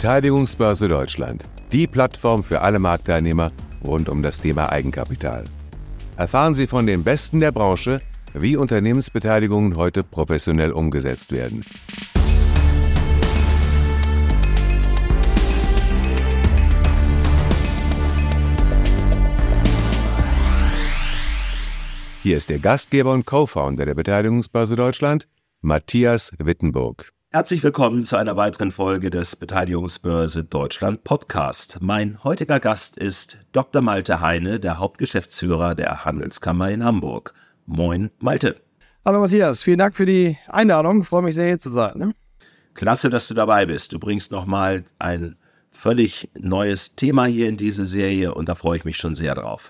Beteiligungsbörse Deutschland, die Plattform für alle Marktteilnehmer rund um das Thema Eigenkapital. Erfahren Sie von den Besten der Branche, wie Unternehmensbeteiligungen heute professionell umgesetzt werden. Hier ist der Gastgeber und Co-Founder der Beteiligungsbörse Deutschland, Matthias Wittenburg. Herzlich willkommen zu einer weiteren Folge des Beteiligungsbörse Deutschland Podcast. Mein heutiger Gast ist Dr. Malte Heine, der Hauptgeschäftsführer der Handelskammer in Hamburg. Moin, Malte. Hallo Matthias, vielen Dank für die Einladung. Ich freue mich sehr, hier zu sein. Ne? Klasse, dass du dabei bist. Du bringst nochmal ein völlig neues Thema hier in diese Serie und da freue ich mich schon sehr drauf.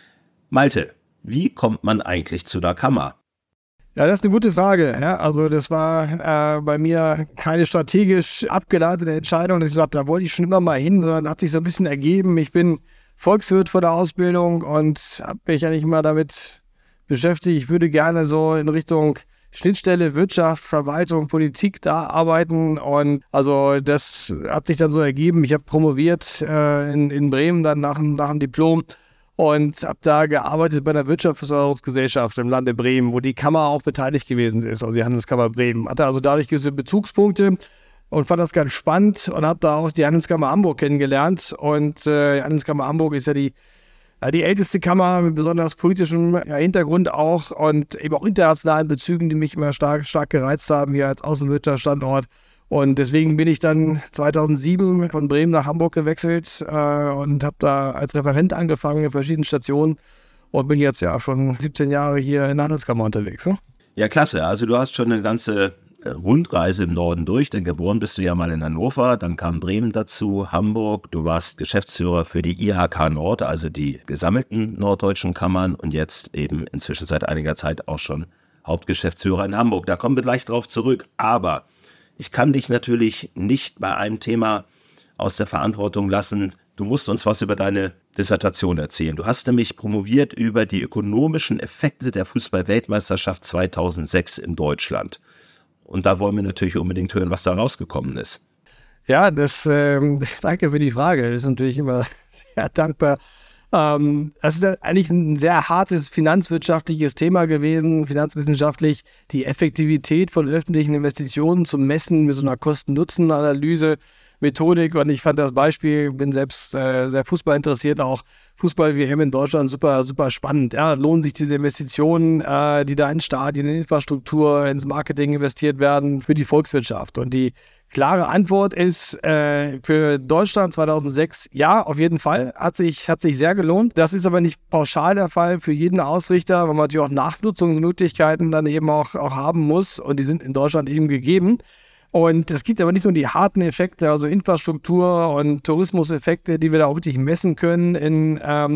Malte, wie kommt man eigentlich zu der Kammer? Ja, das ist eine gute Frage. Ja, also das war bei mir keine strategisch abgeleitete Entscheidung. Ich glaube, da wollte ich schon immer mal hin, sondern hat sich so ein bisschen ergeben. Ich bin Volkswirt vor der Ausbildung und habe mich eigentlich immer damit beschäftigt. Ich würde gerne so in Richtung Schnittstelle Wirtschaft, Verwaltung, Politik da arbeiten. Und also das hat sich dann so ergeben. Ich habe promoviert in Bremen dann nach dem Diplom. Und habe da gearbeitet bei einer Wirtschaftsförderungsgesellschaft im Lande Bremen, wo die Kammer auch beteiligt gewesen ist, also die Handelskammer Bremen. Hatte also dadurch gewisse Bezugspunkte und fand das ganz spannend und habe da auch die Handelskammer Hamburg kennengelernt. Und die Handelskammer Hamburg ist ja die älteste Kammer mit besonders politischem Hintergrund auch und eben auch internationalen Bezügen, die mich immer stark gereizt haben hier als Außenwirtschaftsstandort. Und deswegen bin ich dann 2007 von Bremen nach Hamburg gewechselt und habe da als Referent angefangen in verschiedenen Stationen und bin jetzt ja schon 17 Jahre hier in der Handelskammer unterwegs. Ne? Ja, klasse. Also du hast schon eine ganze Rundreise im Norden durch, denn geboren bist du ja mal in Hannover, dann kam Bremen dazu, Hamburg, du warst Geschäftsführer für die IHK Nord, also die gesammelten norddeutschen Kammern und jetzt eben inzwischen seit einiger Zeit auch schon Hauptgeschäftsführer in Hamburg. Da kommen wir gleich drauf zurück, aber ich kann dich natürlich nicht bei einem Thema aus der Verantwortung lassen. Du musst uns was über deine Dissertation erzählen. Du hast nämlich promoviert über die ökonomischen Effekte der Fußball-Weltmeisterschaft 2006 in Deutschland. Und da wollen wir natürlich unbedingt hören, was da rausgekommen ist. Ja, danke für die Frage. Das ist natürlich immer sehr dankbar. Das ist eigentlich ein sehr hartes finanzwirtschaftliches Thema gewesen, finanzwissenschaftlich, die Effektivität von öffentlichen Investitionen zu messen mit so einer Kosten-Nutzen-Analyse, Methodik. Und ich fand das Beispiel, bin selbst sehr Fußball interessiert, auch Fußball-WM in Deutschland super, super spannend. Ja, lohnen sich diese Investitionen, die da in Stadien, in Infrastruktur, ins Marketing investiert werden, für die Volkswirtschaft. Und die klare Antwort ist für Deutschland 2006, ja, auf jeden Fall, hat sich sehr gelohnt. Das ist aber nicht pauschal der Fall für jeden Ausrichter, weil man natürlich auch Nachnutzungsmöglichkeiten dann eben auch haben muss und die sind in Deutschland eben gegeben. Und es gibt aber nicht nur die harten Effekte, also Infrastruktur und Tourismuseffekte, die wir da auch wirklich messen können in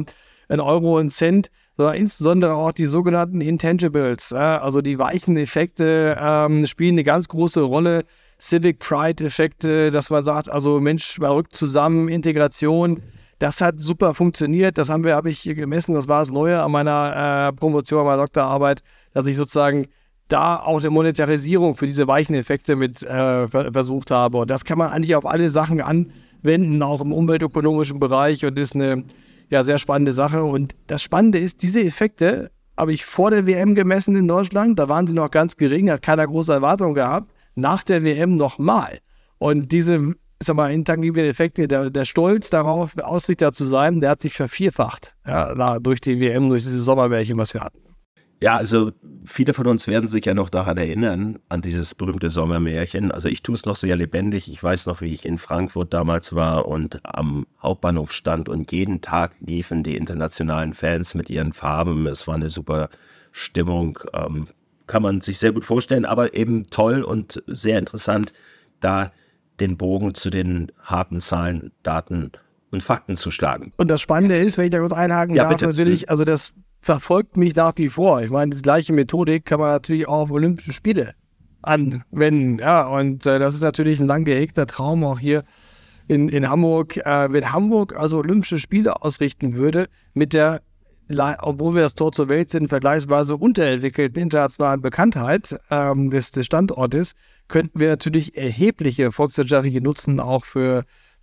Euro und Cent, sondern insbesondere auch die sogenannten Intangibles, also die weichen Effekte spielen eine ganz große Rolle. Civic Pride-Effekte, dass man sagt, also Mensch, man rückt zusammen, Integration, das hat super funktioniert, das habe ich hier gemessen, das war das Neue an meiner Promotion, an meiner Doktorarbeit, dass ich sozusagen da auch eine Monetarisierung für diese weichen Effekte mit versucht habe. Und das kann man eigentlich auf alle Sachen anwenden, auch im umweltökonomischen Bereich und ist eine sehr spannende Sache. Und das Spannende ist, diese Effekte habe ich vor der WM gemessen in Deutschland, da waren sie noch ganz gering, hat keiner große Erwartungen gehabt. Nach der WM nochmal. Und diese, intangiblen Effekte, der Stolz darauf, Ausrichter zu sein, der hat sich vervierfacht durch die WM, durch dieses Sommermärchen, was wir hatten. Ja, also viele von uns werden sich ja noch daran erinnern, an dieses berühmte Sommermärchen. Also ich tue es noch sehr lebendig. Ich weiß noch, wie ich in Frankfurt damals war und am Hauptbahnhof stand und jeden Tag liefen die internationalen Fans mit ihren Farben. Es war eine super Stimmung. Kann man sich sehr gut vorstellen, aber eben toll und sehr interessant, da den Bogen zu den harten Zahlen, Daten und Fakten zu schlagen. Und das Spannende ist, wenn ich da kurz einhaken darf, bitte. Natürlich, also das verfolgt mich nach wie vor. Ich meine, die gleiche Methodik kann man natürlich auch auf Olympische Spiele anwenden. Ja, und das ist natürlich ein lang gehegter Traum auch hier in Hamburg. Wenn Hamburg also Olympische Spiele ausrichten würde, mit der, obwohl wir das Tor zur Welt sind, vergleichsweise unterentwickelten internationalen Bekanntheit des Standortes, könnten wir natürlich erhebliche volkswirtschaftliche Nutzen auch für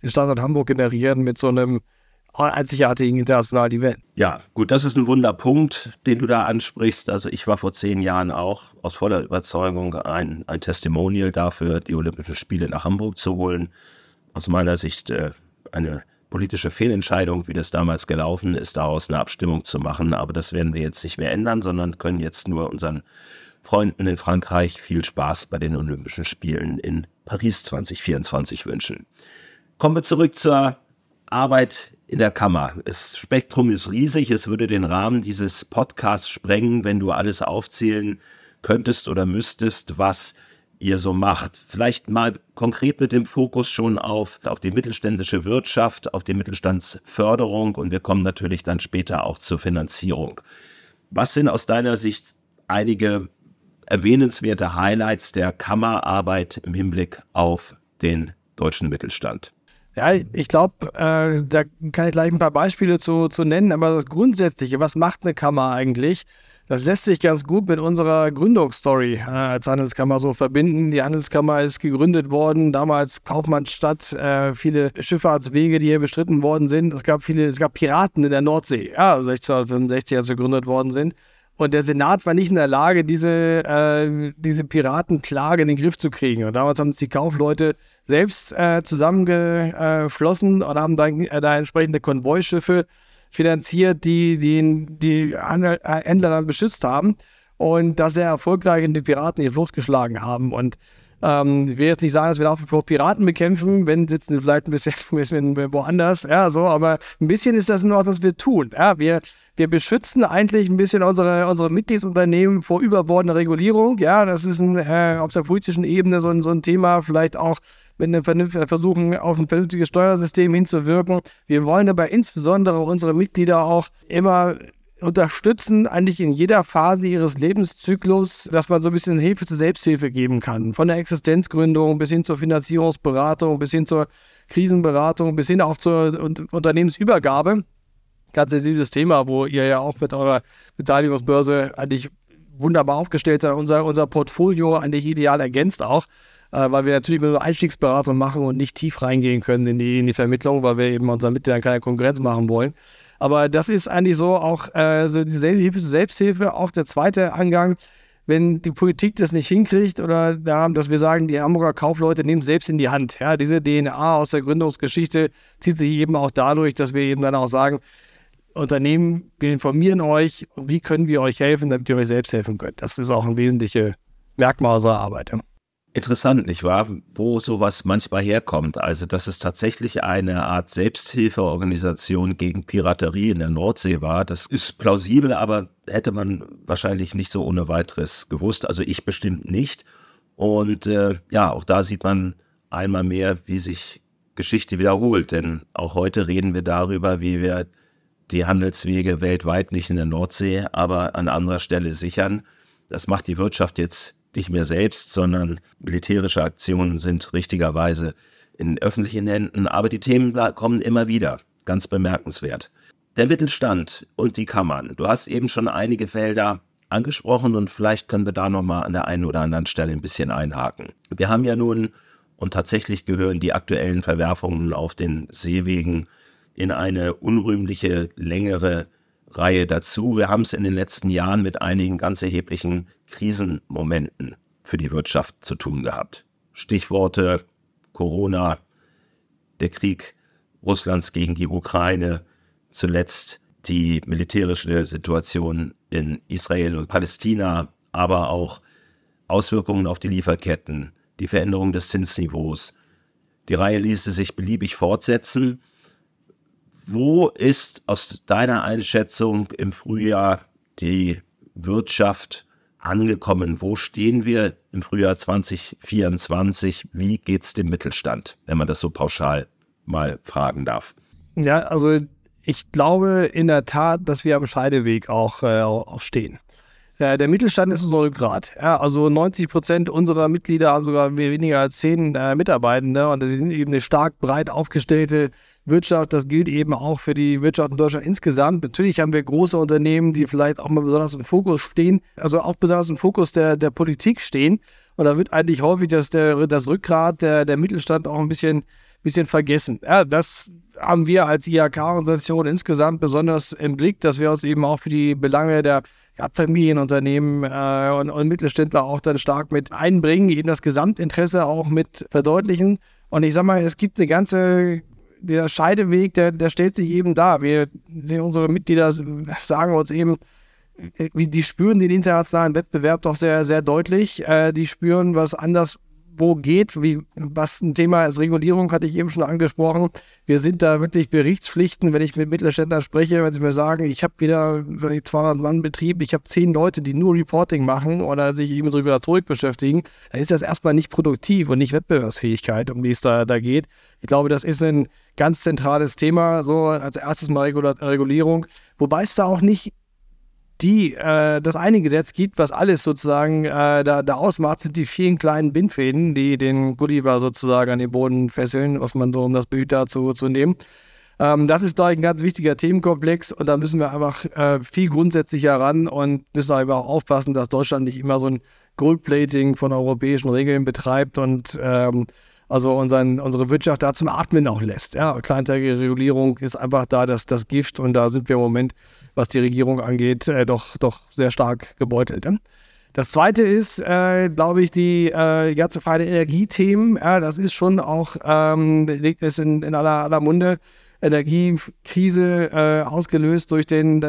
den Standort Hamburg generieren mit so einem einzigartigen internationalen Event. Ja, gut, das ist ein Wunderpunkt, den du da ansprichst. Also ich war vor 10 Jahren auch aus voller Überzeugung ein Testimonial dafür, die Olympischen Spiele nach Hamburg zu holen. Aus meiner Sicht eine politische Fehlentscheidung, wie das damals gelaufen ist, daraus eine Abstimmung zu machen. Aber das werden wir jetzt nicht mehr ändern, sondern können jetzt nur unseren Freunden in Frankreich viel Spaß bei den Olympischen Spielen in Paris 2024 wünschen. Kommen wir zurück zur Arbeit in der Kammer. Das Spektrum ist riesig. Es würde den Rahmen dieses Podcasts sprengen, wenn du alles aufzählen könntest oder müsstest, was ihr so macht. Vielleicht mal konkret mit dem Fokus schon auf die mittelständische Wirtschaft, auf die Mittelstandsförderung und wir kommen natürlich dann später auch zur Finanzierung. Was sind aus deiner Sicht einige erwähnenswerte Highlights der Kammerarbeit im Hinblick auf den deutschen Mittelstand? Ja, ich glaube, da kann ich gleich ein paar Beispiele zu nennen, aber das Grundsätzliche, was macht eine Kammer eigentlich? Das lässt sich ganz gut mit unserer Gründungsstory als Handelskammer so verbinden. Die Handelskammer ist gegründet worden, damals Kaufmannsstadt, viele Schifffahrtswege, die hier bestritten worden sind. Es gab Piraten in der Nordsee, 1665, als sie gegründet worden sind. Und der Senat war nicht in der Lage, diese Piratenplage in den Griff zu kriegen. Und damals haben sich die Kaufleute selbst zusammengeschlossen und haben dann da entsprechende Konvoischiffe finanziert, die Händler dann beschützt haben und das sehr erfolgreich in die Piraten in die Flucht geschlagen haben. Und ich will jetzt nicht sagen, dass wir nach wie vor Piraten bekämpfen, wenn sitzen sie vielleicht ein bisschen woanders, aber ein bisschen ist das noch, was wir tun. Ja, wir beschützen eigentlich ein bisschen unsere Mitgliedsunternehmen vor überbordender Regulierung. Ja, das ist auf der politischen Ebene so ein Thema, vielleicht auch mit versuchen, auf ein vernünftiges Steuersystem hinzuwirken. Wir wollen aber insbesondere unsere Mitglieder auch immer unterstützen, eigentlich in jeder Phase ihres Lebenszyklus, dass man so ein bisschen Hilfe zur Selbsthilfe geben kann. Von der Existenzgründung bis hin zur Finanzierungsberatung, bis hin zur Krisenberatung, bis hin auch zur Unternehmensübergabe. Ganz sensibles Thema, wo ihr ja auch mit eurer Beteiligungsbörse eigentlich wunderbar aufgestellt seid. Unser Portfolio eigentlich ideal ergänzt auch, weil wir natürlich nur Einstiegsberatung machen und nicht tief reingehen können in die Vermittlung, weil wir eben unseren Mitgliedern keine Konkurrenz machen wollen. Aber das ist eigentlich so auch so die Hilfe zur Selbsthilfe, auch der zweite Angang, wenn die Politik das nicht hinkriegt oder dass wir sagen, die Hamburger Kaufleute nehmen es selbst in die Hand. Ja, diese DNA aus der Gründungsgeschichte zieht sich eben auch dadurch, dass wir eben dann auch sagen, Unternehmen, wir informieren euch und wie können wir euch helfen, damit ihr euch selbst helfen könnt. Das ist auch ein wesentliches Merkmal unserer Arbeit. Ja. Interessant, nicht wahr? Wo sowas manchmal herkommt. Also, dass es tatsächlich eine Art Selbsthilfeorganisation gegen Piraterie in der Nordsee war, das ist plausibel, aber hätte man wahrscheinlich nicht so ohne weiteres gewusst. Also ich bestimmt nicht. Und auch da sieht man einmal mehr, wie sich Geschichte wiederholt. Denn auch heute reden wir darüber, wie wir die Handelswege weltweit nicht in der Nordsee, aber an anderer Stelle sichern. Das macht die Wirtschaft jetzt nicht mehr selbst, sondern militärische Aktionen sind richtigerweise in öffentlichen Händen. Aber die Themen kommen immer wieder, ganz bemerkenswert. Der Mittelstand und die Kammern. Du hast eben schon einige Felder angesprochen und vielleicht können wir da nochmal an der einen oder anderen Stelle ein bisschen einhaken. Wir haben ja nun, und tatsächlich gehören die aktuellen Verwerfungen auf den Seewegen in eine unrühmliche, längere Reihe dazu. Wir haben es in den letzten Jahren mit einigen ganz erheblichen Krisenmomenten für die Wirtschaft zu tun gehabt. Stichworte Corona, der Krieg Russlands gegen die Ukraine, zuletzt die militärische Situation in Israel und Palästina, aber auch Auswirkungen auf die Lieferketten, die Veränderung des Zinsniveaus. Die Reihe ließe sich beliebig fortsetzen. Wo ist aus deiner Einschätzung im Frühjahr die Wirtschaft angekommen? Wo stehen wir im Frühjahr 2024? Wie geht's dem Mittelstand, wenn man das so pauschal mal fragen darf? Ja, also ich glaube in der Tat, dass wir am Scheideweg auch stehen. Der Mittelstand ist unser Rückgrat. Ja, also 90% unserer Mitglieder haben sogar weniger als 10 Mitarbeitende und das sind eben eine stark breit aufgestellte Wirtschaft. Das gilt eben auch für die Wirtschaft in Deutschland insgesamt. Natürlich haben wir große Unternehmen, die vielleicht auch mal besonders im Fokus stehen, also auch besonders im Fokus der Politik stehen. Und da wird eigentlich häufig das Rückgrat der Mittelstand auch ein bisschen bisschen vergessen. Ja, das haben wir als IHK-Organisation insgesamt besonders im Blick, dass wir uns eben auch für die Belange der Familienunternehmen und Mittelständler auch dann stark mit einbringen, eben das Gesamtinteresse auch mit verdeutlichen. Und ich sag mal, es gibt der Scheideweg, der stellt sich eben da. Unsere Mitglieder sagen uns eben, die spüren den internationalen Wettbewerb doch sehr, sehr deutlich. Die spüren, was anderswo geht, was ein Thema ist. Regulierung hatte ich eben schon angesprochen. Wir sind da wirklich Berichtspflichten, wenn ich mit Mittelständlern spreche, wenn sie mir sagen, ich habe wieder 200-Mann-Betrieb, ich habe 10 Leute, die nur Reporting machen oder sich eben mit Regulatorik beschäftigen, dann ist das erstmal nicht produktiv und nicht Wettbewerbsfähigkeit, um die es da geht. Ich glaube, das ist ein ganz zentrales Thema, so als erstes mal Regulierung, wobei es da auch nicht das eine Gesetz gibt, was alles sozusagen da ausmacht, sind die vielen kleinen Bindfäden, die den Gulliver sozusagen an den Boden fesseln, was man so, um das Bild dazu zu nehmen. Das ist, glaube ich, ein ganz wichtiger Themenkomplex und da müssen wir einfach viel grundsätzlicher ran und müssen einfach auch aufpassen, dass Deutschland nicht immer so ein Goldplating von europäischen Regeln betreibt und also unsere Wirtschaft da zum Atmen auch lässt. Ja, kleinteilige Regulierung ist einfach da das Gift und da sind wir im Moment, was die Regierung angeht, doch sehr stark gebeutelt. Ne? Das Zweite ist, glaube ich, die ganze Frage der Energiethemen. Ja, das ist schon auch, liegt es in aller Munde. Energiekrise ausgelöst durch den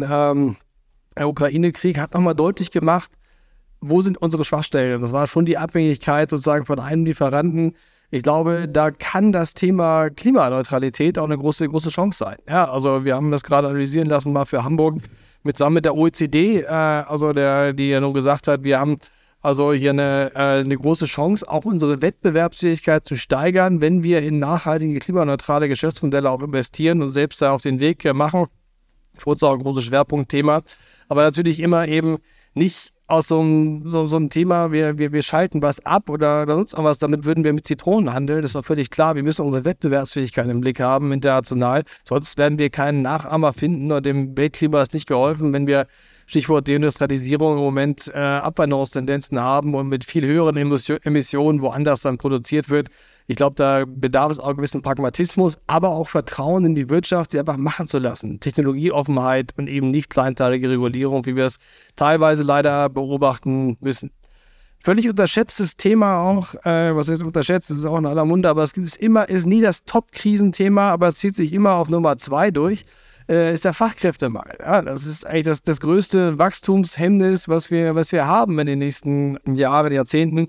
Ukraine-Krieg hat nochmal deutlich gemacht, wo sind unsere Schwachstellen? Das war schon die Abhängigkeit sozusagen von einem Lieferanten. Ich glaube, da kann das Thema Klimaneutralität auch eine große Chance sein. Ja, also wir haben das gerade analysieren lassen, mal für Hamburg zusammen mit der OECD, die ja nun gesagt hat, wir haben also hier eine große Chance, auch unsere Wettbewerbsfähigkeit zu steigern, wenn wir in nachhaltige, klimaneutrale Geschäftsmodelle auch investieren und selbst da auf den Weg machen. Für uns auch ein großes Schwerpunktthema. Aber natürlich immer eben nicht aus so einem Thema, wir schalten was ab oder sonst irgendwas, damit würden wir mit Zitronen handeln. Das ist doch völlig klar. Wir müssen unsere Wettbewerbsfähigkeit im Blick haben, international. Sonst werden wir keinen Nachahmer finden und dem Weltklima ist nicht geholfen, wenn wir, Stichwort Deindustrialisierung, im Moment Abwanderungstendenzen haben und mit viel höheren Emissionen woanders dann produziert wird. Ich glaube, da bedarf es auch gewissen Pragmatismus, aber auch Vertrauen in die Wirtschaft, sie einfach machen zu lassen. Technologieoffenheit und eben nicht kleinteilige Regulierung, wie wir es teilweise leider beobachten müssen. Völlig unterschätztes Thema auch, was jetzt unterschätzt, das ist auch in aller Munde, aber es ist nie das Top-Krisenthema, aber es zieht sich immer auf Nummer 2 durch, ist der Fachkräftemangel. Ja, das ist eigentlich das größte Wachstumshemmnis, was wir haben in den nächsten Jahren, Jahrzehnten.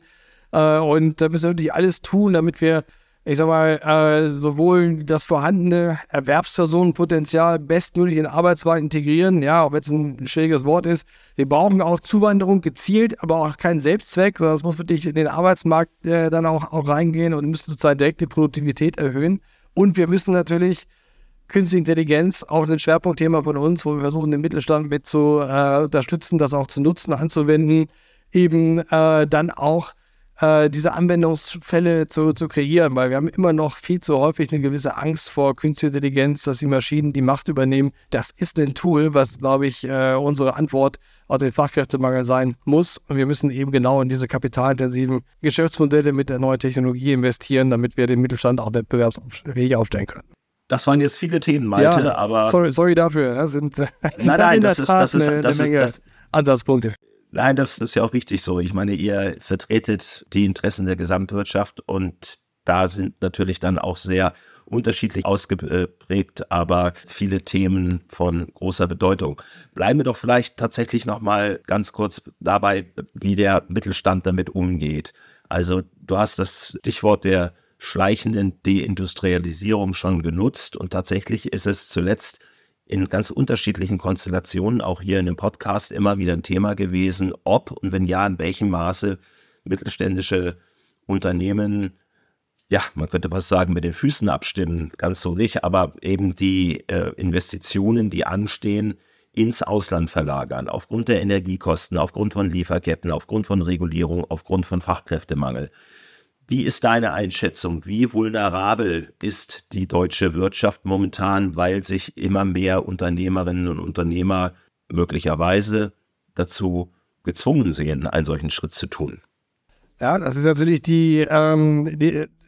Und da müssen wir wirklich alles tun, damit wir, ich sag mal, sowohl das vorhandene Erwerbspersonenpotenzial bestmöglich in den Arbeitsmarkt integrieren, ja, auch wenn es ein schwieriges Wort ist. Wir brauchen auch Zuwanderung gezielt, aber auch keinen Selbstzweck, sondern es muss wirklich in den Arbeitsmarkt dann auch reingehen und müssen sozusagen direkt die Produktivität erhöhen. Und wir müssen natürlich Künstliche Intelligenz, auch ein Schwerpunktthema von uns, wo wir versuchen, den Mittelstand mit zu unterstützen, das auch zu nutzen, anzuwenden, eben dann auch diese Anwendungsfälle zu kreieren, weil wir haben immer noch viel zu häufig eine gewisse Angst vor Künstliche Intelligenz, dass die Maschinen die Macht übernehmen. Das ist ein Tool, was, glaube ich, unsere Antwort auf den Fachkräftemangel sein muss. Und wir müssen eben genau in diese kapitalintensiven Geschäftsmodelle mit der neuen Technologie investieren, damit wir den Mittelstand auch wettbewerbsfähig aufstellen können. Das waren jetzt viele Themen, Malte, ja, aber... Sorry dafür. Das sind nein, das ist eine Menge Ansatzpunkte. Nein, das ist ja auch richtig so. Ich meine, ihr vertretet die Interessen der Gesamtwirtschaft und da sind natürlich dann auch sehr unterschiedlich ausgeprägt, aber viele Themen von großer Bedeutung. Bleiben wir doch vielleicht tatsächlich nochmal ganz kurz dabei, wie der Mittelstand damit umgeht. Also du hast das Stichwort der schleichenden Deindustrialisierung schon genutzt und tatsächlich ist es zuletzt in ganz unterschiedlichen Konstellationen, auch hier in dem Podcast, immer wieder ein Thema gewesen, ob und wenn ja, in welchem Maße mittelständische Unternehmen, ja, man könnte was sagen, mit den Füßen abstimmen, ganz so nicht, aber eben die Investitionen, die anstehen, ins Ausland verlagern, aufgrund der Energiekosten, aufgrund von Lieferketten, aufgrund von Regulierung, aufgrund von Fachkräftemangel. Wie ist deine Einschätzung? Wie vulnerabel ist die deutsche Wirtschaft momentan, weil sich immer mehr Unternehmerinnen und Unternehmer möglicherweise dazu gezwungen sehen, einen solchen Schritt zu tun? Ja, das ist natürlich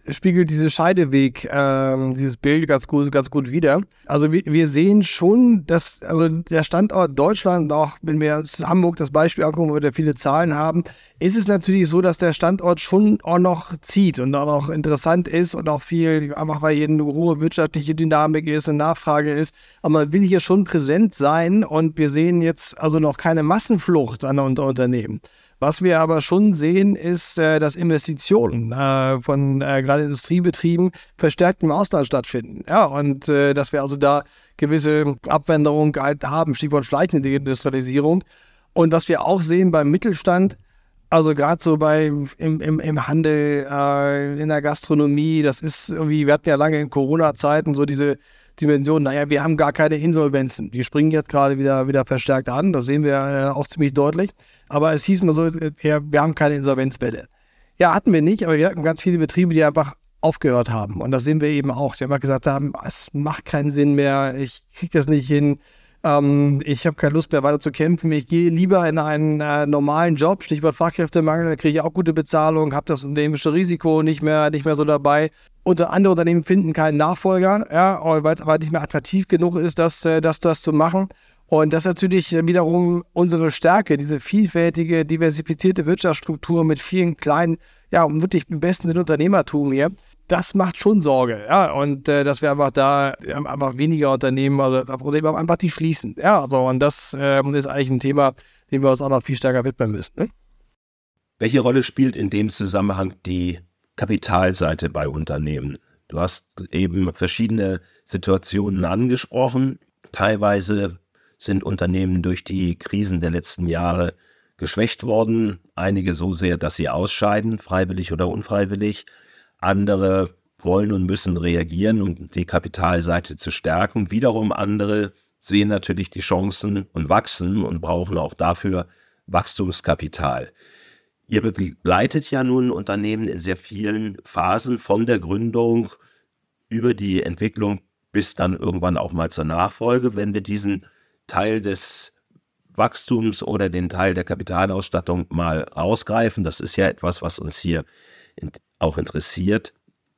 spiegelt dieses Scheideweg, dieses Bild ganz gut wider. Also wir sehen schon, dass also der Standort Deutschland, auch wenn wir uns Hamburg das Beispiel angucken, wo wir da viele Zahlen haben, ist es natürlich so, dass der Standort schon auch noch zieht und auch noch interessant ist und auch viel, einfach weil hier eine hohe wirtschaftliche Dynamik ist, eine Nachfrage ist. Aber man will hier schon präsent sein und wir sehen jetzt also noch keine Massenflucht an Unternehmen. Was wir aber schon sehen, ist, dass Investitionen von gerade Industriebetrieben verstärkt im Ausland stattfinden. Ja, und dass wir also da gewisse Abwanderung halt haben, Stichwort schleichende Industrialisierung. Und was wir auch sehen beim Mittelstand, also gerade so im Handel, in der Gastronomie, das ist irgendwie, wir hatten ja lange in Corona-Zeiten so diese Dimension, naja, wir haben gar keine Insolvenzen. Die springen jetzt gerade wieder verstärkt an, das sehen wir auch ziemlich deutlich. Aber es hieß mal so, ja, wir haben keine Insolvenzwelle. Ja, hatten wir nicht, aber wir hatten ganz viele Betriebe, die einfach aufgehört haben. Und das sehen wir eben auch. Die haben gesagt haben, es macht keinen Sinn mehr, ich kriege das nicht hin, ich habe keine Lust mehr weiter zu kämpfen, ich gehe lieber in einen normalen Job, Stichwort Fachkräftemangel, da kriege ich auch gute Bezahlung, habe das unternehmerische Risiko nicht mehr so dabei. Andere Unternehmen finden keinen Nachfolger, ja, weil es aber nicht mehr attraktiv genug ist, das zu machen. Und das ist natürlich wiederum unsere Stärke, diese vielfältige, diversifizierte Wirtschaftsstruktur mit vielen kleinen, ja, wirklich im besten Sinne Unternehmertum hier. Das macht schon Sorge, ja, und dass wir einfach da einfach weniger Unternehmen, also einfach die schließen, ja, also und das ist eigentlich ein Thema, dem wir uns auch noch viel stärker widmen müssen. Ne? Welche Rolle spielt in dem Zusammenhang die Kapitalseite bei Unternehmen? Du hast eben verschiedene Situationen angesprochen. Teilweise sind Unternehmen durch die Krisen der letzten Jahre geschwächt worden. Einige so sehr, dass sie ausscheiden, freiwillig oder unfreiwillig. Andere wollen und müssen reagieren, um die Kapitalseite zu stärken. Wiederum andere sehen natürlich die Chancen und wachsen und brauchen auch dafür Wachstumskapital. Ihr begleitet ja nun Unternehmen in sehr vielen Phasen von der Gründung über die Entwicklung bis dann irgendwann auch mal zur Nachfolge. Wenn wir diesen Teil des Wachstums oder den Teil der Kapitalausstattung mal rausgreifen, das ist ja etwas, was uns hier auch interessiert.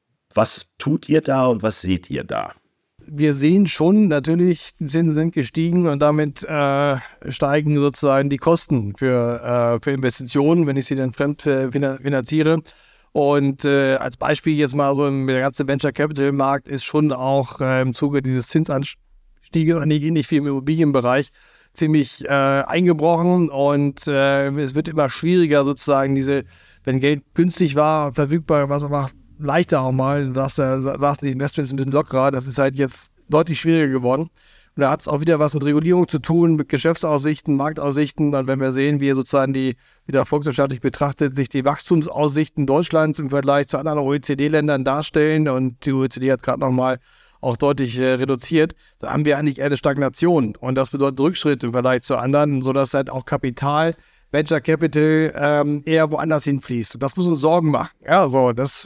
Was tut ihr da und was seht ihr da? Wir sehen schon, natürlich, die Zinsen sind gestiegen und damit steigen sozusagen die Kosten für Investitionen, wenn ich sie dann fremd finanziere. Und als Beispiel jetzt mal so, der ganze Venture Capital Markt ist schon auch im Zuge dieses Zinsanstieges, eigentlich ähnlich wie im Immobilienbereich, ziemlich eingebrochen und es wird immer schwieriger sozusagen wenn Geld günstig war, verfügbar, was aber leichter auch mal, da saßen die Investments ein bisschen lockerer, das ist halt jetzt deutlich schwieriger geworden. Und da hat es auch wieder was mit Regulierung zu tun, mit Geschäftsaussichten, Marktaussichten. Und wenn wir sehen, wie sozusagen wieder volkswirtschaftlich betrachtet, sich die Wachstumsaussichten Deutschlands im Vergleich zu anderen OECD-Ländern darstellen und die OECD hat gerade nochmal auch deutlich reduziert, da haben wir eigentlich eher eine Stagnation. Und das bedeutet Rückschritt im Vergleich zu anderen, sodass halt auch Kapital, Venture Capital eher woanders hinfließt. Und das muss uns Sorgen machen. Ja, so, das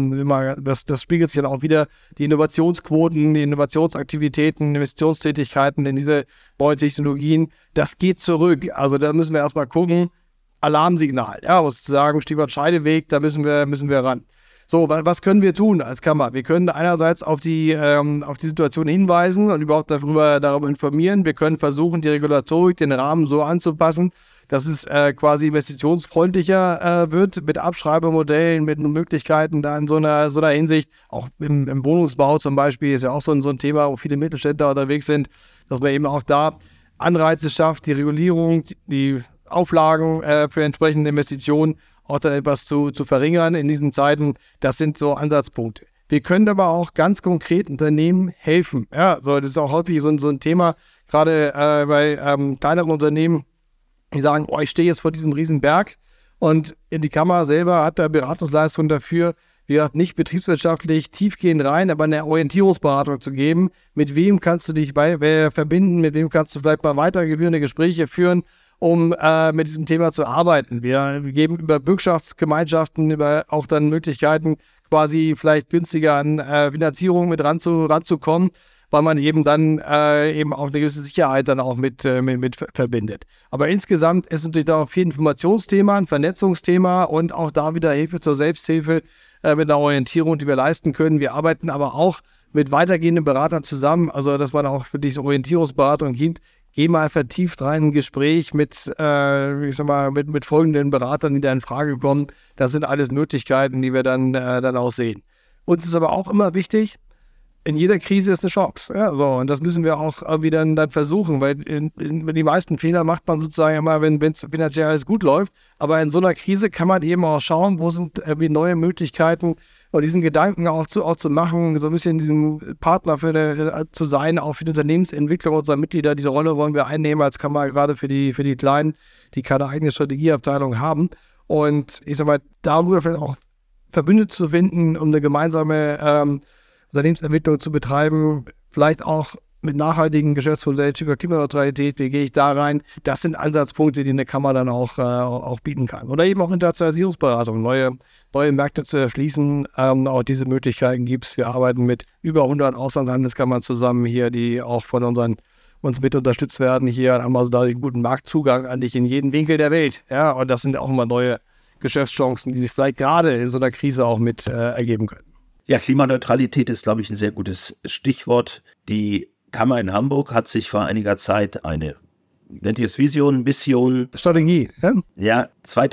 spiegelt sich dann auch wieder die Innovationsquoten, die Innovationsaktivitäten, Investitionstätigkeiten in diese neuen Technologien. Das geht zurück. Also da müssen wir erstmal gucken. Alarmsignal. Ja, muss sagen, Stichwort Scheideweg, da müssen wir ran. So, was können wir tun als Kammer? Wir können einerseits auf die Situation hinweisen und überhaupt darüber informieren. Wir können versuchen, die Regulatorik, den Rahmen so anzupassen, dass es quasi investitionsfreundlicher wird mit Abschreibemodellen, mit Möglichkeiten da in so einer Hinsicht. Auch im Wohnungsbau zum Beispiel ist ja auch so ein Thema, wo viele Mittelständler unterwegs sind, dass man eben auch da Anreize schafft, die Regulierung, die Auflagen für entsprechende Investitionen auch dann etwas zu verringern in diesen Zeiten. Das sind so Ansatzpunkte. Wir können aber auch ganz konkret Unternehmen helfen. Ja, so, das ist auch häufig so ein Thema, gerade bei kleineren Unternehmen, die sagen, ich stehe jetzt vor diesem Riesenberg und die Kammer selber hat da Beratungsleistung dafür, wie gesagt, nicht betriebswirtschaftlich tiefgehend rein, aber eine Orientierungsberatung zu geben. Mit wem kannst du dich verbinden, mit wem kannst du vielleicht mal weiterführende Gespräche führen, um mit diesem Thema zu arbeiten. Wir geben über Bürgschaftsgemeinschaften, über auch dann Möglichkeiten, quasi vielleicht günstiger an Finanzierung mit ranzukommen, weil man eben dann eben auch eine gewisse Sicherheit dann auch mit verbindet. Aber insgesamt ist natürlich auch viel Informationsthema, ein Vernetzungsthema und auch da wieder Hilfe zur Selbsthilfe mit einer Orientierung, die wir leisten können. Wir arbeiten aber auch mit weitergehenden Beratern zusammen, also dass man auch für diese Orientierungsberatung gibt. Geh mal vertieft rein in ein Gespräch mit folgenden Beratern, die da in Frage kommen. Das sind alles Möglichkeiten, die wir dann auch sehen. Uns ist aber auch immer wichtig, in jeder Krise ist eine Chance. Ja, so, und das müssen wir auch irgendwie dann versuchen, weil die meisten Fehler macht man sozusagen immer, wenn es finanziell alles gut läuft. Aber in so einer Krise kann man eben auch schauen, wo sind irgendwie neue Möglichkeiten und diesen Gedanken auch zu machen, so ein bisschen diesen Partner zu sein, auch für die Unternehmensentwicklung unserer Mitglieder. Diese Rolle wollen wir einnehmen als Kammer, gerade für die Kleinen, die keine eigene Strategieabteilung haben. Und ich sag mal, darüber vielleicht auch Verbündete zu finden, um eine gemeinsame Unternehmensentwicklung zu betreiben, vielleicht auch mit nachhaltigen Geschäftsmodellen über Klimaneutralität, wie gehe ich da rein? Das sind Ansatzpunkte, die eine Kammer dann auch bieten kann. Oder eben auch Internationalisierungsberatung, neue Märkte zu erschließen. Auch diese Möglichkeiten gibt es. Wir arbeiten mit über 100 Auslandshandelskammern zusammen hier, die auch von uns mit unterstützt werden. Hier haben wir also da den guten Marktzugang eigentlich in jeden Winkel der Welt. Ja, und das sind auch immer neue Geschäftschancen, die sich vielleicht gerade in so einer Krise auch mit ergeben können. Ja, Klimaneutralität ist, glaube ich, ein sehr gutes Stichwort. Die Kammer in Hamburg hat sich vor einiger Zeit eine, nennt ihr es Vision, Mission? Strategie. Ja,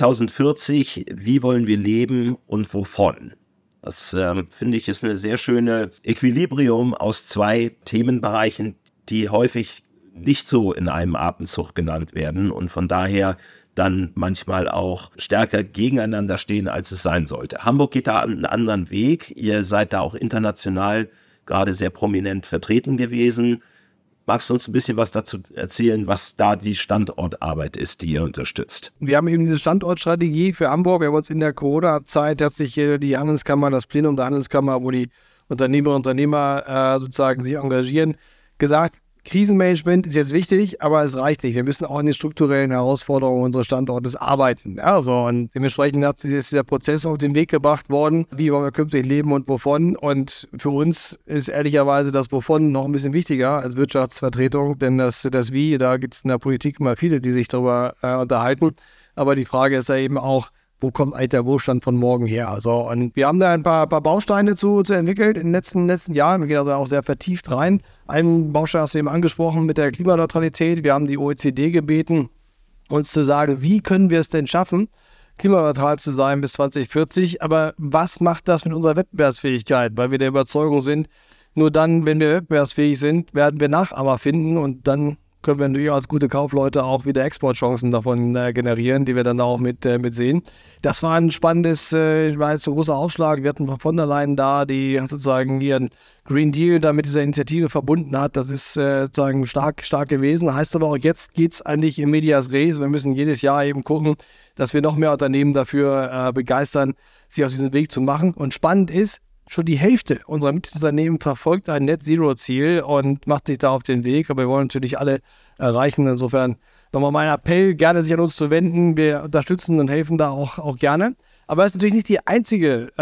2040, wie wollen wir leben und wovon? Das, finde ich, ist eine sehr schöne Equilibrium aus zwei Themenbereichen, die häufig nicht so in einem Atemzug genannt werden und von daher dann manchmal auch stärker gegeneinander stehen, als es sein sollte. Hamburg geht da einen anderen Weg. Ihr seid da auch international gerade sehr prominent vertreten gewesen. Magst du uns ein bisschen was dazu erzählen, was da die Standortarbeit ist, die ihr unterstützt? Wir haben eben diese Standortstrategie für Hamburg. Wir haben uns in der Corona-Zeit, hat sich die Handelskammer, das Plenum der Handelskammer, wo die Unternehmerinnen und Unternehmer sozusagen sich engagieren, gesagt, Krisenmanagement ist jetzt wichtig, aber es reicht nicht. Wir müssen auch an den strukturellen Herausforderungen unseres Standortes arbeiten. Also, und dementsprechend ist dieser Prozess auf den Weg gebracht worden. Wie wollen wir künftig leben und wovon? Und für uns ist ehrlicherweise das Wovon noch ein bisschen wichtiger als Wirtschaftsvertretung, denn das Wie, da gibt es in der Politik immer viele, die sich darüber unterhalten. Aber die Frage ist ja eben auch, wo kommt eigentlich der Wohlstand von morgen her? Also, und wir haben da ein paar Bausteine zu entwickelt in den letzten Jahren. Wir gehen also auch sehr vertieft rein. Einen Baustein hast du eben angesprochen mit der Klimaneutralität. Wir haben die OECD gebeten, uns zu sagen, wie können wir es denn schaffen, klimaneutral zu sein bis 2040? Aber was macht das mit unserer Wettbewerbsfähigkeit? Weil wir der Überzeugung sind, nur dann, wenn wir wettbewerbsfähig sind, werden wir Nachahmer finden und dann können wir natürlich als gute Kaufleute auch wieder Exportchancen davon generieren, die wir dann auch mit sehen. Das war ein spannendes, war jetzt ein großer Aufschlag. Wir hatten Frau von der Leyen da, die sozusagen ihren Green Deal da mit dieser Initiative verbunden hat. Das ist sozusagen stark gewesen. Heißt aber auch, jetzt geht es eigentlich in medias res. Wir müssen jedes Jahr eben gucken, dass wir noch mehr Unternehmen dafür begeistern, sich auf diesen Weg zu machen. Und spannend ist, schon die Hälfte unserer Mitgliedsunternehmen verfolgt ein Net-Zero-Ziel und macht sich da auf den Weg. Aber wir wollen natürlich alle erreichen. Insofern nochmal mein Appell, gerne sich an uns zu wenden. Wir unterstützen und helfen da auch gerne. Aber es ist natürlich nicht die einzige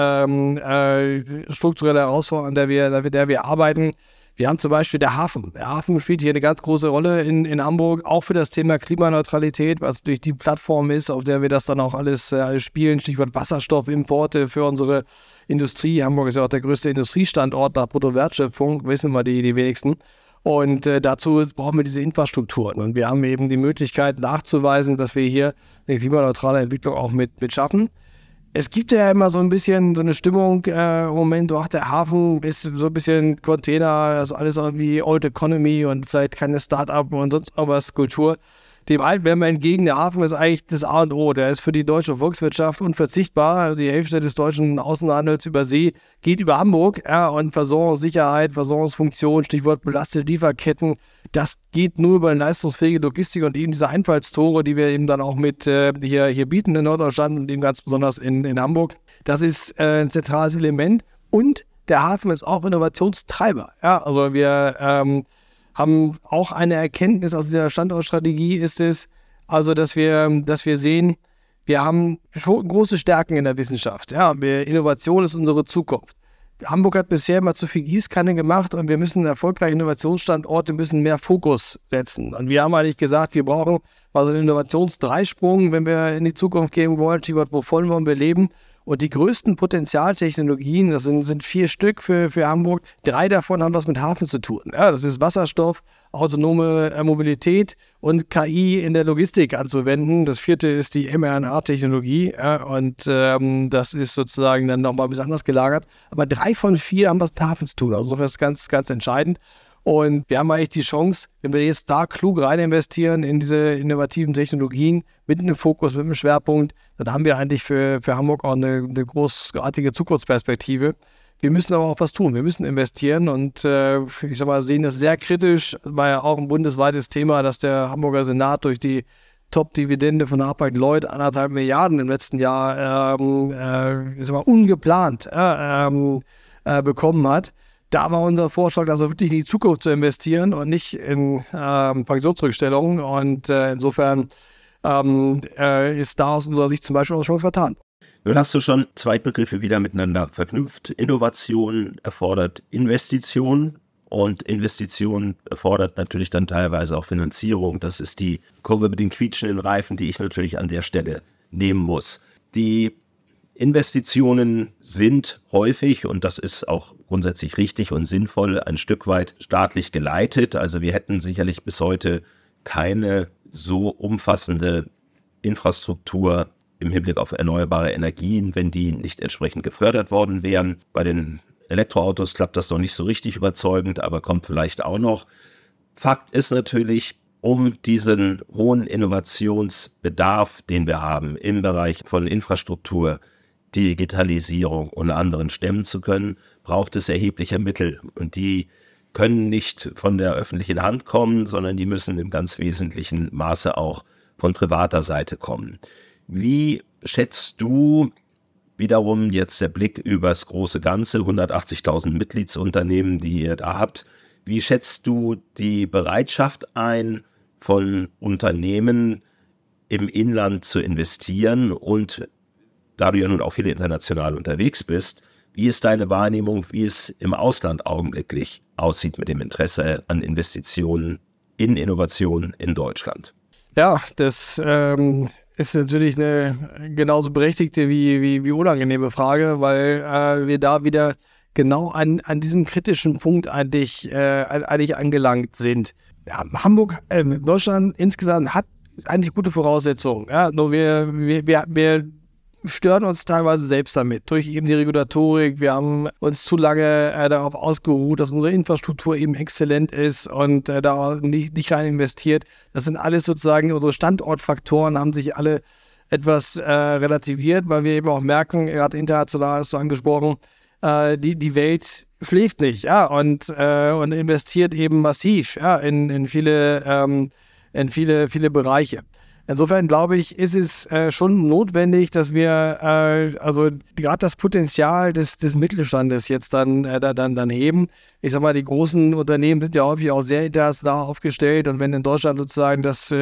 strukturelle Herausforderung, an der wir arbeiten. Wir haben zum Beispiel der Hafen. Der Hafen spielt hier eine ganz große Rolle in Hamburg, auch für das Thema Klimaneutralität, was natürlich die Plattform ist, auf der wir das dann auch alles spielen. Stichwort Wasserstoffimporte für unsere Industrie. Hamburg ist ja auch der größte Industriestandort nach Bruttowertschöpfung, wissen wir die wenigsten. Und dazu brauchen wir diese Infrastrukturen. Und wir haben eben die Möglichkeit nachzuweisen, dass wir hier eine klimaneutrale Entwicklung auch mit schaffen. Es gibt ja immer so ein bisschen so eine Stimmung im Moment, der Hafen ist so ein bisschen Container, also alles irgendwie Old Economy und vielleicht keine Start-up und sonst irgendwas Kultur. Dem einen wären wir entgegen, der Hafen ist eigentlich das A und O, der ist für die deutsche Volkswirtschaft unverzichtbar. Also die Hälfte des deutschen Außenhandels über See geht über Hamburg, und Versorgungssicherheit, Versorgungsfunktion, Stichwort belastete Lieferketten, das geht nur über eine leistungsfähige Logistik und eben diese Einfallstore, die wir eben dann auch mit hier bieten in Norddeutschland und eben ganz besonders in Hamburg. Das ist ein zentrales Element und der Hafen ist auch Innovationstreiber. Ja, also wir haben auch eine Erkenntnis aus dieser Standortstrategie ist es, also dass wir sehen, wir haben schon große Stärken in der Wissenschaft. Ja, Innovation ist unsere Zukunft. Hamburg hat bisher immer zu viel Gießkanne gemacht und wir müssen erfolgreiche Innovationsstandorte müssen mehr Fokus setzen. Und wir haben eigentlich gesagt, wir brauchen mal so einen Innovationsdreisprung, wenn wir in die Zukunft gehen wollen, Stichwort, wovon wollen wir leben? Und die größten Potenzialtechnologien, das sind 4 Stück für Hamburg. 3 davon haben was mit Hafen zu tun. Ja, das ist Wasserstoff, autonome Mobilität und KI in der Logistik anzuwenden. Das 4. ist die mRNA-Technologie. Ja, und das ist sozusagen dann nochmal ein bisschen anders gelagert. Aber 3 von 4 haben was mit Hafen zu tun. Also das ist ganz, ganz entscheidend. Und wir haben eigentlich die Chance, wenn wir jetzt da klug rein investieren in diese innovativen Technologien mit einem Fokus, mit einem Schwerpunkt, dann haben wir eigentlich für Hamburg auch eine großartige Zukunftsperspektive. Wir müssen aber auch was tun. Wir müssen investieren und ich sag mal, sehen das sehr kritisch. War ja auch ein bundesweites Thema, dass der Hamburger Senat durch die Top-Dividende von Hapag-Lloyd 1,5 Milliarden im letzten Jahr ich sag mal, ungeplant bekommen hat. Da war unser Vorschlag, also wirklich in die Zukunft zu investieren und nicht in Pensionsrückstellungen. Und insofern ist da aus unserer Sicht zum Beispiel auch schon vertan. Nun hast du schon 2 Begriffe wieder miteinander verknüpft. Innovation erfordert Investition und Investition erfordert natürlich dann teilweise auch Finanzierung. Das ist die Kurve mit den quietschenden Reifen, die ich natürlich an der Stelle nehmen muss. Die Investitionen sind häufig, und das ist auch grundsätzlich richtig und sinnvoll, ein Stück weit staatlich geleitet. Also wir hätten sicherlich bis heute keine so umfassende Infrastruktur im Hinblick auf erneuerbare Energien, wenn die nicht entsprechend gefördert worden wären. Bei den Elektroautos klappt das noch nicht so richtig überzeugend, aber kommt vielleicht auch noch. Fakt ist natürlich, um diesen hohen Innovationsbedarf, den wir haben im Bereich von Infrastruktur, Digitalisierung und anderen stemmen zu können, braucht es erhebliche Mittel. Und die können nicht von der öffentlichen Hand kommen, sondern die müssen im ganz wesentlichen Maße auch von privater Seite kommen. Wie schätzt du wiederum jetzt der Blick übers große Ganze, 180.000 Mitgliedsunternehmen, die ihr da habt, wie schätzt du die Bereitschaft ein, von Unternehmen im Inland zu investieren? Und da du ja nun auch viel international unterwegs bist, wie ist deine Wahrnehmung, wie es im Ausland augenblicklich aussieht mit dem Interesse an Investitionen in Innovationen in Deutschland? Ja, das ist natürlich eine genauso berechtigte wie unangenehme Frage, weil wir da wieder genau an diesem kritischen Punkt eigentlich angelangt sind. Ja, Hamburg, Deutschland insgesamt hat eigentlich gute Voraussetzungen. Ja, nur wir stören uns teilweise selbst damit, durch eben die Regulatorik. Wir haben uns zu lange darauf ausgeruht, dass unsere Infrastruktur eben exzellent ist und da nicht rein investiert. Das sind alles sozusagen, unsere Standortfaktoren haben sich alle etwas relativiert, weil wir eben auch merken, gerade international hast du angesprochen, die Welt schläft nicht, ja, und investiert eben massiv, ja, in viele Bereiche. Insofern glaube ich, ist es schon notwendig, dass wir also gerade das Potenzial des Mittelstandes jetzt dann heben. Ich sag mal, die großen Unternehmen sind ja häufig auch sehr international aufgestellt und wenn in Deutschland sozusagen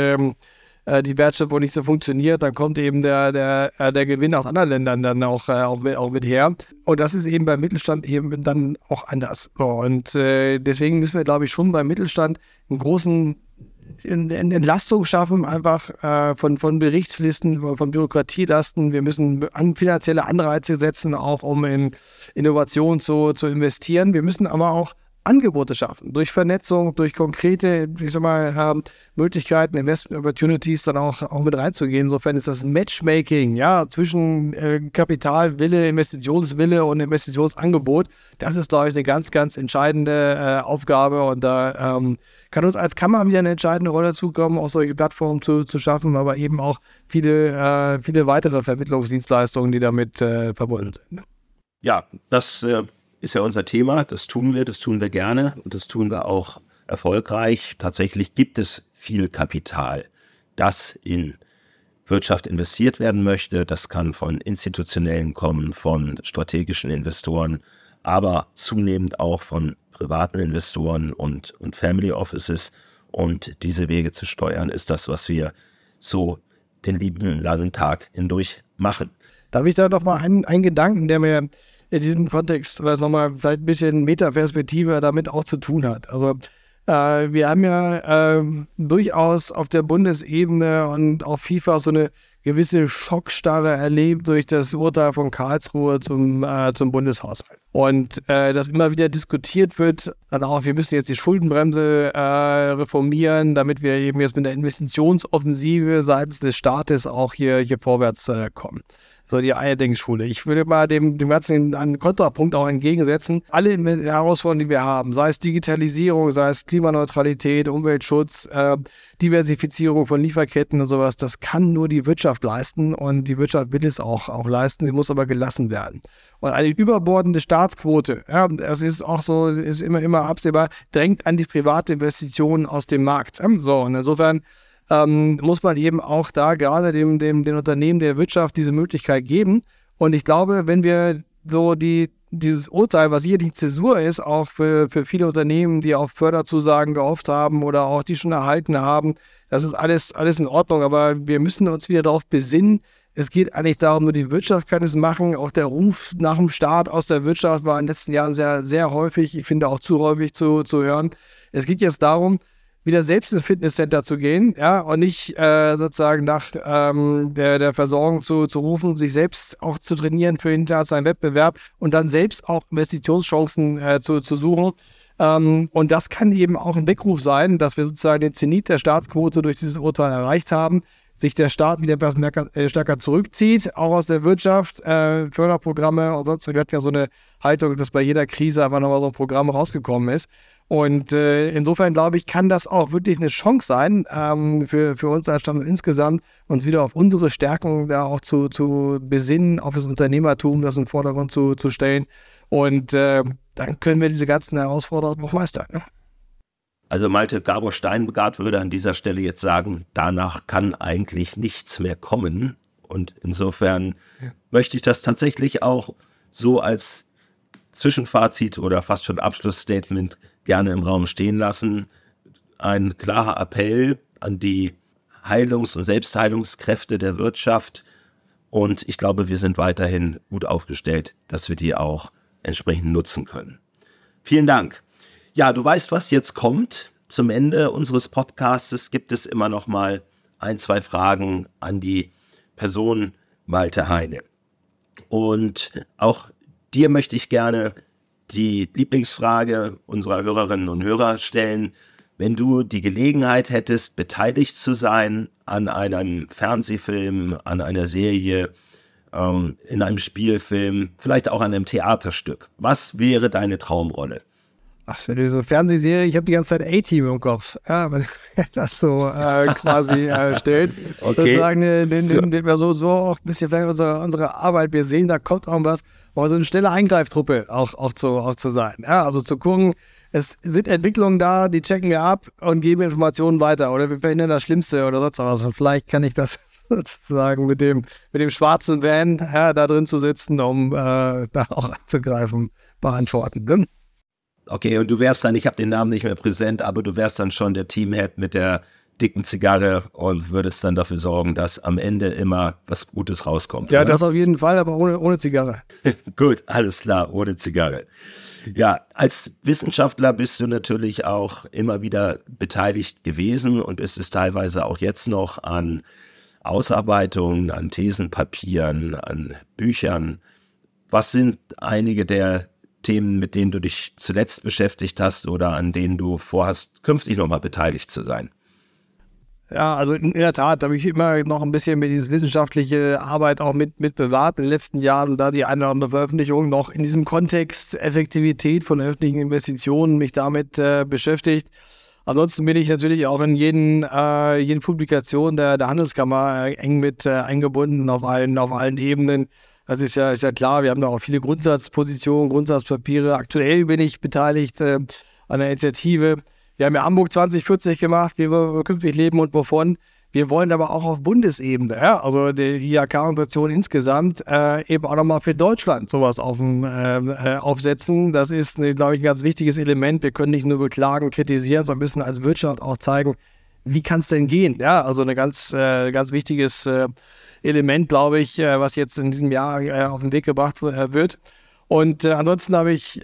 die Wertschöpfung nicht so funktioniert, dann kommt eben der Gewinn aus anderen Ländern dann auch mit her. Und das ist eben beim Mittelstand eben dann auch anders. So, und deswegen müssen wir, glaube ich, schon beim Mittelstand einen großen Entlastung schaffen, einfach von Berichtslisten, von Bürokratielasten. Wir müssen finanzielle Anreize setzen, auch um in Innovation zu investieren. Wir müssen aber auch Angebote schaffen, durch Vernetzung, durch konkrete, ich sag mal, Möglichkeiten, Investment Opportunities dann auch mit reinzugehen. Insofern ist das Matchmaking, ja, zwischen Kapitalwille, Investitionswille und Investitionsangebot, das ist, glaube ich, eine ganz, ganz entscheidende Aufgabe und da kann uns als Kammer wieder eine entscheidende Rolle zukommen, auch solche Plattformen zu schaffen, aber eben auch viele weitere Vermittlungsdienstleistungen, die damit verbunden sind. Ja, das ist ja unser Thema, das tun wir gerne und das tun wir auch erfolgreich. Tatsächlich gibt es viel Kapital, das in Wirtschaft investiert werden möchte. Das kann von Institutionellen kommen, von strategischen Investoren, aber zunehmend auch von privaten Investoren und Family Offices. Und diese Wege zu steuern, ist das, was wir so den lieben langen Tag hindurch machen. Darf ich da noch mal einen Gedanken, der mir in diesem Kontext, was nochmal vielleicht ein bisschen Metaperspektive damit auch zu tun hat. Also Wir haben ja durchaus auf der Bundesebene und auch FIFA so eine gewisse Schockstarre erlebt durch das Urteil von Karlsruhe zum Bundeshaushalt. Und dass immer wieder diskutiert wird, dann auch, wir müssen jetzt die Schuldenbremse reformieren, damit wir eben jetzt mit der Investitionsoffensive seitens des Staates auch hier vorwärts kommen. So die Eierdenkschule. Ich würde mal dem Ganzen einen Kontrapunkt auch entgegensetzen. Alle Herausforderungen, die wir haben, sei es Digitalisierung, sei es Klimaneutralität, Umweltschutz, Diversifizierung von Lieferketten und sowas, das kann nur die Wirtschaft leisten und die Wirtschaft will es auch leisten, sie muss aber gelassen werden. Und eine überbordende Staatsquote, ja, das ist auch so, ist immer absehbar, drängt an die private Investition aus dem Markt. So, und insofern muss man eben auch da gerade den Unternehmen der Wirtschaft diese Möglichkeit geben. Und ich glaube, wenn wir so dieses Urteil, was hier die Zäsur ist, auch für viele Unternehmen, die auf Förderzusagen gehofft haben oder auch die schon erhalten haben, das ist alles in Ordnung. Aber wir müssen uns wieder darauf besinnen, es geht eigentlich darum, nur die Wirtschaft kann es machen. Auch der Ruf nach dem Staat aus der Wirtschaft war in den letzten Jahren sehr, sehr häufig, ich finde auch zu häufig zu hören. Es geht jetzt darum, wieder selbst ins Fitnesscenter zu gehen, ja, und nicht sozusagen nach der Versorgung zu rufen, sich selbst auch zu trainieren für internationalen Wettbewerb und dann selbst auch Investitionschancen zu suchen. Und das kann eben auch ein Weckruf sein, dass wir sozusagen den Zenit der Staatsquote durch dieses Urteil erreicht haben, sich der Staat wieder etwas stärker zurückzieht, auch aus der Wirtschaft, Förderprogramme und sonst. Wir hatten ja so eine Haltung, dass bei jeder Krise einfach nochmal so ein Programm rausgekommen ist. Und insofern, glaube ich, kann das auch wirklich eine Chance sein, für uns als Standort insgesamt, uns wieder auf unsere Stärken da auch zu besinnen, auf das Unternehmertum, das in den Vordergrund zu stellen. Und dann können wir diese ganzen Herausforderungen auch meistern. Ne? Also Malte Gabor Steingart würde an dieser Stelle jetzt sagen, danach kann eigentlich nichts mehr kommen. Und insofern möchte ich das tatsächlich auch so als Zwischenfazit oder fast schon Abschlussstatement gerne im Raum stehen lassen. Ein klarer Appell an die Heilungs- und Selbstheilungskräfte der Wirtschaft. Und ich glaube, wir sind weiterhin gut aufgestellt, dass wir die auch entsprechend nutzen können. Vielen Dank. Ja, du weißt, was jetzt kommt. Zum Ende unseres Podcasts gibt es immer noch mal 1-2 Fragen an die Person Malte Heine. Und auch dir möchte ich gerne die Lieblingsfrage unserer Hörerinnen und Hörer stellen. Wenn du die Gelegenheit hättest, beteiligt zu sein an einem Fernsehfilm, an einer Serie, in einem Spielfilm, vielleicht auch an einem Theaterstück, was wäre deine Traumrolle? Ach, wenn du so Fernsehserie, ich habe die ganze Zeit A-Team im Kopf, ja, wenn du das so quasi stellst. Okay. Sozusagen, den wir so auch ein bisschen vielleicht unsere Arbeit, wir sehen, da kommt auch was, aber so eine schnelle Eingreiftruppe auch zu sein. Ja, also zu gucken, es sind Entwicklungen da, die checken wir ab und geben Informationen weiter oder wir verhindern das Schlimmste oder sonst was. Und vielleicht kann ich das sozusagen mit dem schwarzen Van da drin zu sitzen, um da auch anzugreifen, beantworten. Ne? Okay, und du wärst dann, ich habe den Namen nicht mehr präsent, aber du wärst dann schon der Teamhead mit der dicken Zigarre und würdest dann dafür sorgen, dass am Ende immer was Gutes rauskommt. Ja, oder? das auf jeden Fall, aber ohne Zigarre. Gut, alles klar, ohne Zigarre. Ja, als Wissenschaftler bist du natürlich auch immer wieder beteiligt gewesen und bist es teilweise auch jetzt noch an Ausarbeitungen, an Thesenpapieren, an Büchern. Was sind einige der Themen, mit denen du dich zuletzt beschäftigt hast oder an denen du vorhast, künftig nochmal beteiligt zu sein? Ja, also in der Tat habe ich immer noch ein bisschen mit dieser wissenschaftliche Arbeit auch mit bewahrt in den letzten Jahren, da die eine oder andere Veröffentlichung noch in diesem Kontext Effektivität von öffentlichen Investitionen mich damit beschäftigt. Ansonsten bin ich natürlich auch in jeden Publikation der Handelskammer eng mit eingebunden auf allen Ebenen. Das ist ja klar, wir haben da auch viele Grundsatzpositionen, Grundsatzpapiere. Aktuell bin ich beteiligt an der Initiative. Wir haben ja Hamburg 2040 gemacht, wie wir künftig leben und wovon. Wir wollen aber auch auf Bundesebene, ja, also die IHK-Organisation insgesamt, eben auch nochmal für Deutschland sowas aufsetzen. Das ist, glaube ich, ein ganz wichtiges Element. Wir können nicht nur beklagen, kritisieren, sondern müssen als Wirtschaft auch zeigen, wie kann es denn gehen? Ja, also ein ganz wichtiges Element, glaube ich, was jetzt in diesem Jahr auf den Weg gebracht wird. Und ansonsten habe ich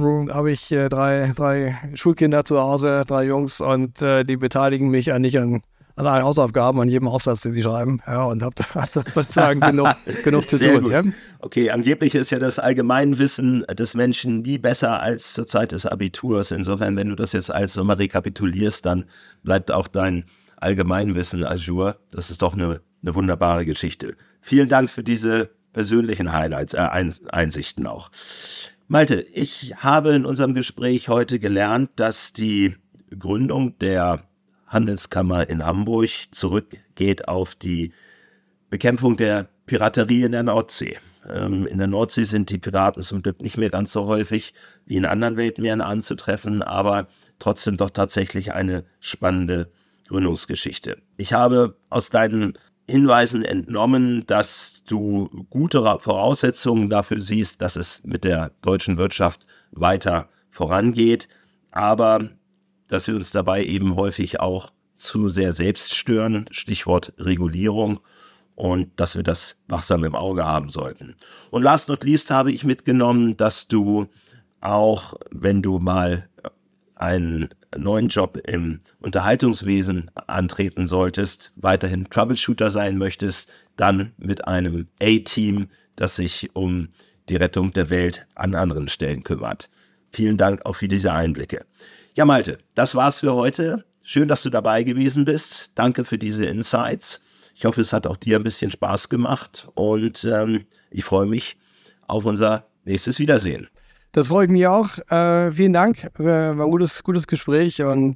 drei Schulkinder zu Hause, 3 Jungs, und die beteiligen mich eigentlich an allen Hausaufgaben, an jedem Aufsatz, den sie schreiben. Ja, und habe sozusagen genug zu tun. Ja? Okay, angeblich ist ja das Allgemeinwissen des Menschen nie besser als zur Zeit des Abiturs. Insofern, wenn du das jetzt alles so mal rekapitulierst, dann bleibt auch dein Allgemeinwissen à jour. Das ist doch eine wunderbare Geschichte. Vielen Dank für diese persönlichen Highlights, Einsichten auch. Malte, ich habe in unserem Gespräch heute gelernt, dass die Gründung der Handelskammer in Hamburg zurückgeht auf die Bekämpfung der Piraterie in der Nordsee. In der Nordsee sind die Piraten zum Glück nicht mehr ganz so häufig wie in anderen Weltmeeren anzutreffen, aber trotzdem doch tatsächlich eine spannende Gründungsgeschichte. Ich habe aus deinen Hinweisen entnommen, dass du gute Voraussetzungen dafür siehst, dass es mit der deutschen Wirtschaft weiter vorangeht, aber dass wir uns dabei eben häufig auch zu sehr selbst stören, Stichwort Regulierung, und dass wir das wachsam im Auge haben sollten. Und last not least habe ich mitgenommen, dass du auch, wenn du mal einen neuen Job im Unterhaltungswesen antreten solltest, weiterhin Troubleshooter sein möchtest, dann mit einem A-Team, das sich um die Rettung der Welt an anderen Stellen kümmert. Vielen Dank auch für diese Einblicke. Ja, Malte, das war's für heute. Schön, dass du dabei gewesen bist. Danke für diese Insights. Ich hoffe, es hat auch dir ein bisschen Spaß gemacht und ich freue mich auf unser nächstes Wiedersehen. Das freut mich auch. Vielen Dank. War ein gutes Gespräch und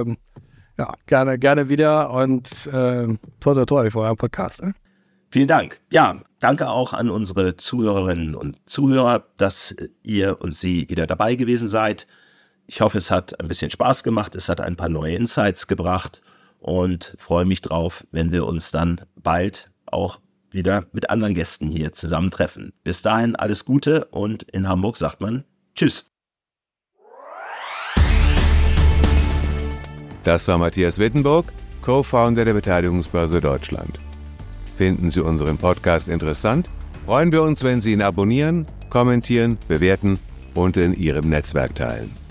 gerne wieder und toi für euren Podcast. Vielen Dank. Ja, danke auch an unsere Zuhörerinnen und Zuhörer, dass ihr und sie wieder dabei gewesen seid. Ich hoffe, es hat ein bisschen Spaß gemacht. Es hat ein paar neue Insights gebracht und freue mich drauf, wenn wir uns dann bald auch wieder mit anderen Gästen hier zusammentreffen. Bis dahin alles Gute und in Hamburg sagt man Tschüss. Das war Matthias Wittenburg, Co-Founder der Beteiligungsbörse Deutschland. Finden Sie unseren Podcast interessant? Freuen wir uns, wenn Sie ihn abonnieren, kommentieren, bewerten und in Ihrem Netzwerk teilen.